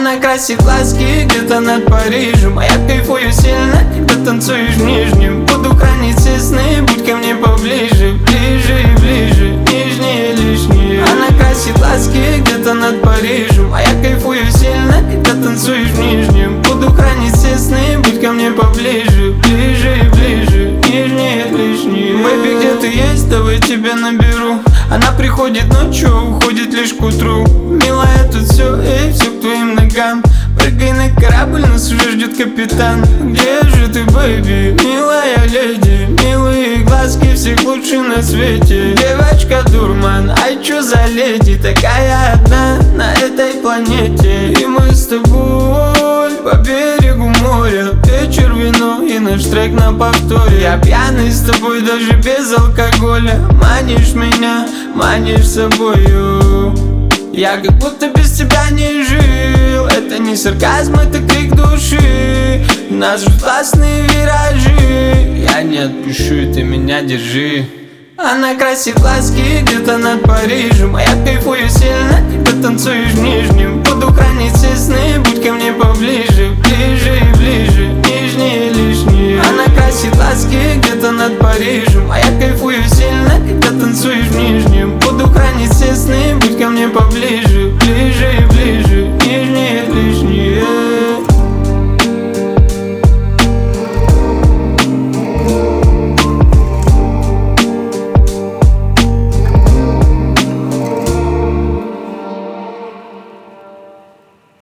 Она красит глазки где-то над Парижем, а я кайфую сильно, когда танцуешь в нижнем. Буду хранить все сны, будь ко мне поближе, ближе и ближе, нижнее лишнее. Она красит глазки где-то над Парижем, а я кайфую сильно, когда танцуешь в нижнем. Буду хранить все сны, будь ко мне поближе, ближе и ближе, нижнее лишнее. Бэйби, где ты есть? Давай тебя наберу. Она приходит ночью, уходит лишь к утру. Милая, тут все, эй, все к твоим ногам. Прыгай на корабль, нас уже ждет капитан. Где же ты, бэйби, милая леди? Милые глазки всех лучше на свете. Девочка дурман, ай чё за леди? Такая одна на этой планете. И мы с тобой по берегу моря. Вечер, вино и наш трек на повторе. Я пьяный с тобой даже без алкоголя. Манишь меня, манишь собою. Я как будто без тебя не жил. Это не сарказм, это крик души. Нас ждут классные виражи. Я не отпущу, ты меня держи. Она красит глазки где-то над Парижем, а я кайфую сильно, когда танцуешь в нижнем. Буду хранить все сны, будь ко мне поближе, ближе и ближе, нижнее лишнее. Она красит глазки где-то над Парижем, а я кайфую сильно.